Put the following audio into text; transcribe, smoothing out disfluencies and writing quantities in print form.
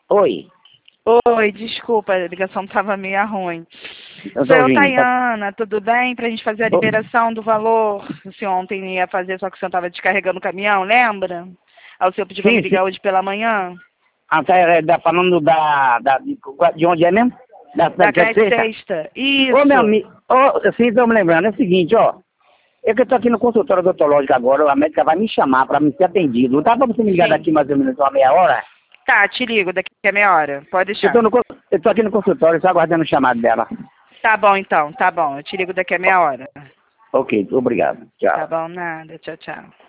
Oi. Oi, desculpa, a ligação estava meio ruim. Eu Sou tô eu, ouvindo. Tayana, tudo bem? Para a gente fazer a liberação do valor. O senhor ontem ia fazer, só que o senhor estava descarregando o caminhão, lembra? Aí o senhor pediu para me Sim, sim. ligar hoje pela manhã. Ah, tá, falando de onde é mesmo? Da Que é creche sexta? sexta. Ô, meu Isso. amigo, sim, tô me lembrando, é o seguinte, ó. É que eu tô aqui no consultório odontológico agora, a médica vai me chamar pra me ser atendido. Não dá pra você me ligar Sim. daqui mais ou menos uma meia hora? Tá, te ligo daqui a meia hora. Pode Eu tô, deixar. eu tô aqui no consultório, só aguardando o chamado dela. Tá bom, então. Tá bom. Eu te ligo daqui a meia hora. Ok, obrigado. Tchau. Tá bom, nada. Tchau, tchau.